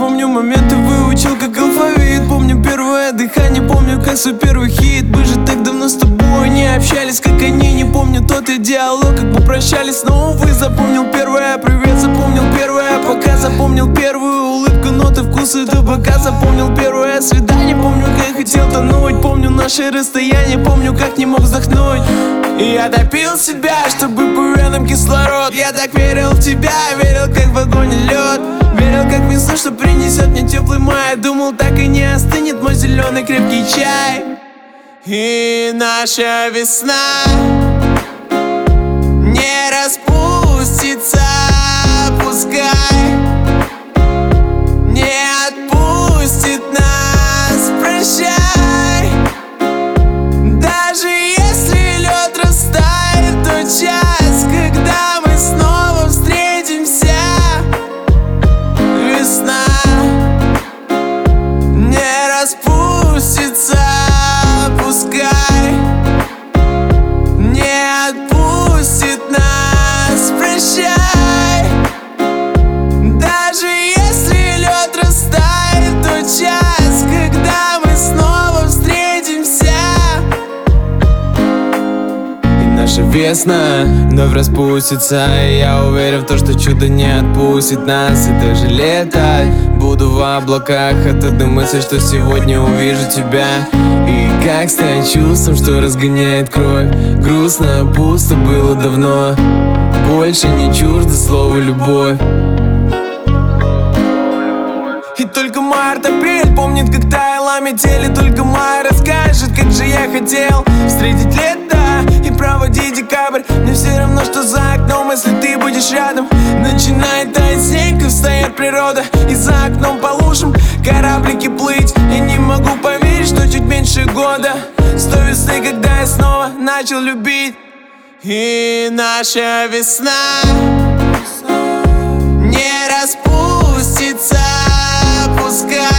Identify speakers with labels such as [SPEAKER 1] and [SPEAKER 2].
[SPEAKER 1] помню моменты, выучил как алфавит. Помню первое дыхание, помню как свой первый хит. Мы же так давно с тобой не общались, как они. Не помню тот и диалог, как попрощались, но увы. Запомнил первое привет, запомнил первое пока. Запомнил первую улыбку, ноты, вкусы табака. Запомнил первое свидание, помню как хотел тонуть. Помню наше расстояние, помню как не мог вздохнуть. И я топил себя, чтобы по венам кислород. Я так верил в тебя, верил как в огонь и лед. Верил как в весну, что принесет мне теплый май. Думал, так и не остынет мой зеленый крепкий чай. И наша весна не распустится, пускай не отпустит нас, прощай. Даже если лед растает, то час, когда мы снова встретимся. Весна не распустится, пускай не отпустит нас, прощай. Даже если лед растает, то час, когда мы снова встретимся. И наша весна вновь распустится, и я уверен в то, что чудо не отпустит нас. И даже лето буду в облаках от одной мысли, что сегодня увижу тебя. И как стать чувством, что разгоняет кровь. Грустно, пусто было давно, больше не чуждо слово любовь. И только март-апрель помнит, как таяла метель. И только май расскажет, как же я хотел встретить лето и проводить декабрь. Мне все равно, что за окном, если ты будешь рядом. Начинает таять снег, и встает природа. И за окном по лужам кораблики плыть. И не могу поверить, что чуть меньше года с той весны, когда я снова начал любить. И наша весна не распустится, пускай